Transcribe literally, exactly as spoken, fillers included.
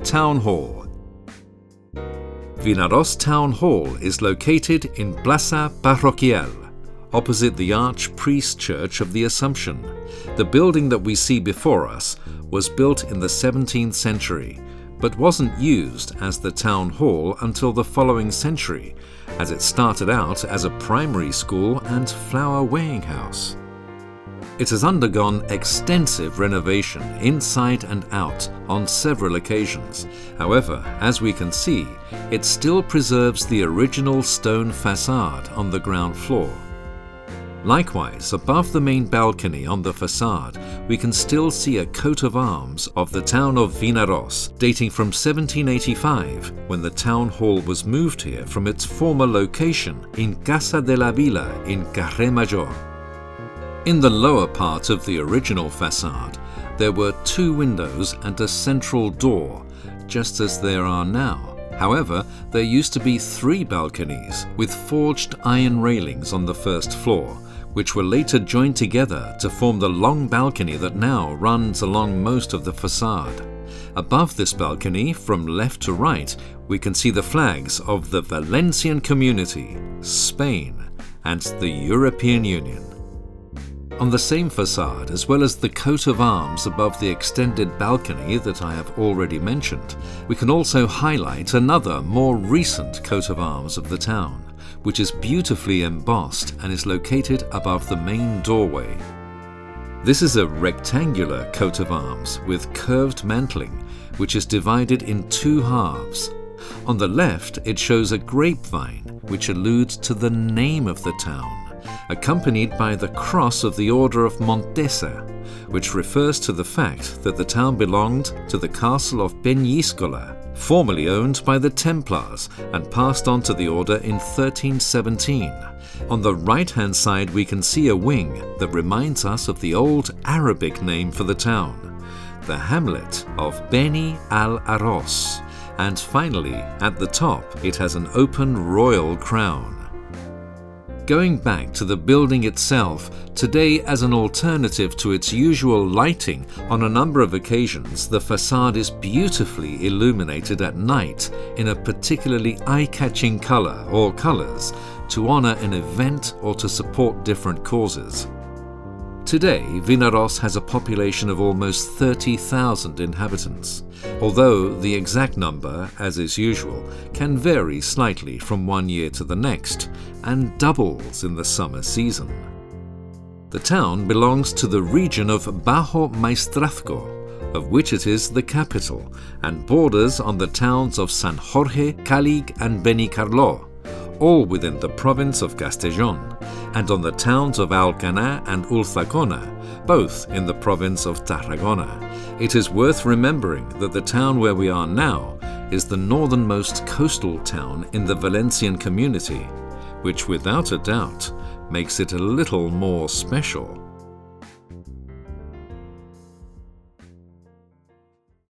Town Hall. Vinaròs Town Hall is located in Plaça Parroquial, opposite the Archpriest Church of the Assumption. The building that we see before us was built in the seventeenth century, but wasn't used as the town hall until the following century, as it started out as a primary school and flour weighing house. It has undergone extensive renovation inside and out on several occasions. However, as we can see, it still preserves the original stone facade on the ground floor. Likewise, above the main balcony on the facade, we can still see a coat of arms of the town of Vinaròs, dating from seventeen eighty-five, when the town hall was moved here from its former location in Casa de la Vila in Carrer Major. In the lower part of the original facade, there were two windows and a central door, just as there are now. However, there used to be three balconies with forged iron railings on the first floor, which were later joined together to form the long balcony that now runs along most of the facade. Above this balcony, from left to right, we can see the flags of the Valencian Community, Spain, and the European Union. On the same facade, as well as the coat of arms above the extended balcony that I have already mentioned, we can also highlight another, more recent coat of arms of the town, which is beautifully embossed and is located above the main doorway. This is a rectangular coat of arms with curved mantling, which is divided in two halves. On the left, it shows a grapevine, which alludes to the name of the town, accompanied by the cross of the Order of Montesa, which refers to the fact that the town belonged to the castle of Peñíscola, formerly owned by the Templars and passed on to the order in thirteen seventeen. On the right-hand side we can see a wing that reminds us of the old Arabic name for the town, the hamlet of Beni al-Arros, and finally, at the top, it has an open royal crown. Going back to the building itself, today as an alternative to its usual lighting, on a number of occasions the facade is beautifully illuminated at night in a particularly eye-catching color or colors to honor an event or to support different causes. Today, Vinaròs has a population of almost thirty thousand inhabitants, although the exact number, as is usual, can vary slightly from one year to the next, and doubles in the summer season. The town belongs to the region of Bajo Maestrazgo, of which it is the capital, and borders on the towns of San Jorge, Càlig and Benicarló, all within the province of Castellón, and on the towns of Alcanar and Ulldecona, both in the province of Tarragona. It is worth remembering that the town where we are now is the northernmost coastal town in the Valencian Community, which without a doubt makes it a little more special.